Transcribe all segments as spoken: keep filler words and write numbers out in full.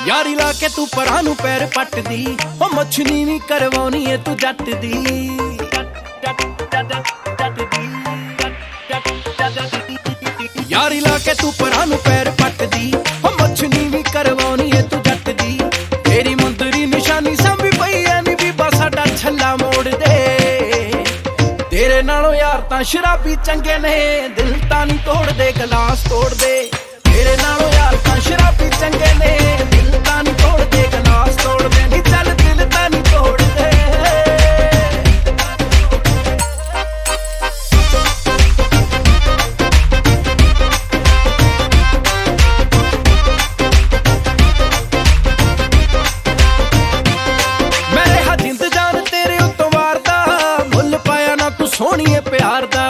यारी ला के तू परां नूं पैर पटदी ओ मछनी नी करवाउणी ए तू जट दी यारी ला के तू परां नूं पैर पटदी ओ मछनी नी करवाउणी ए तू जट दी तेरी मुंदरी निशानी संभी पई ऐ नी बीबा साडा छल्ला मोड़ दे तेरे नालों यार तां शराबी चंगे ने दिल तां नी तोड़ दे गलास तोड़ दे तेरे नालों यार तां शराबी चंगे ने दिल तां नी तोड़ दे गलास तोड़ दे नी चल दिल तां नी तोड़ दे मेरे हा जिंद जान तेरे उत्तों वारदा मुल पाया ना तू सोहणीए प्यार दा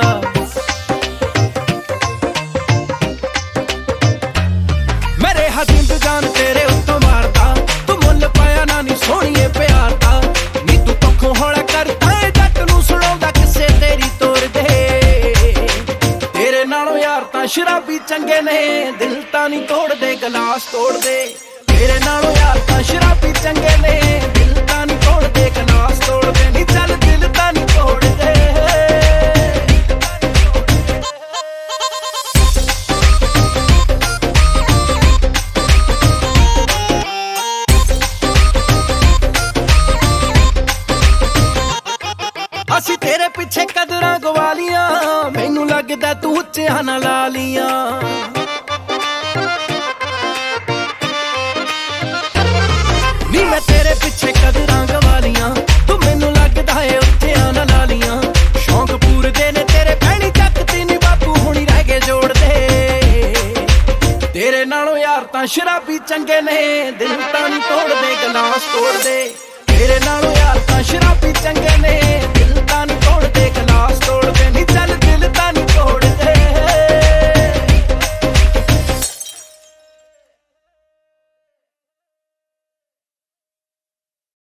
जिंद जान तेरे उत्तों मारदा तू मुल पाया ना नी सोहणीए प्यार दा नी तू पक्खों हौला करदा ए जट नूं सुणाउंदा किसे तेरी तोर दे तेरे नालों यार तां शराबी चंगे ने दिल तां नी तोड़ दे गलास तोड़ दे तेरे नालों यार तां शराबी चंगे ने दिल तां नी तोड़ दे गलास तोड़ दे नी चल दिल तां नी तोड़ दे ਅਸੀਂ ਤੇਰੇ ਪਿੱਛੇ ਕਦਰਾਂ ਗਵਾ ਲੀਆਂ ਮੈਨੂੰ ਲੱਗਦਾ ਤੂੰ ਉੱਚਿਆਂ ਨਾ ਲਾ ਲੀਆਂ ਨੀ ਮੈਂ ਤੇਰੇ ਪਿੱਛੇ ਕਦਰਾਂ ਗਵਾ ਲੀਆਂ ਤੂੰ ਮੈਨੂੰ ਲੱਗਦਾ ਏ ਉੱਚਿਆਂ ਨਾ ਲਾ ਲੀਆਂ ਸ਼ੌਂਕ ਪੂਰਦੇ ਨੇ ਤੇਰੇ ਪਹਿਣੀ ਚੱਕਦੀ ਨੀ ਬਾਪੂ ਹੁਣੀ ਰਹਿ ਗਏ ਜੋੜਦੇ ਤੇਰੇ ਨਾਲੋਂ ਯਾਰ ਤਾਂ ਸ਼ਰਾਬੀ ਚੰਗੇ ਨੇ ਦਿਲ ਤਾਂ ਨੀ ਤੋੜਦੇ ਗਲਾਸ ਤੋੜਦੇ ਤੇਰੇ ਨਾਲੋਂ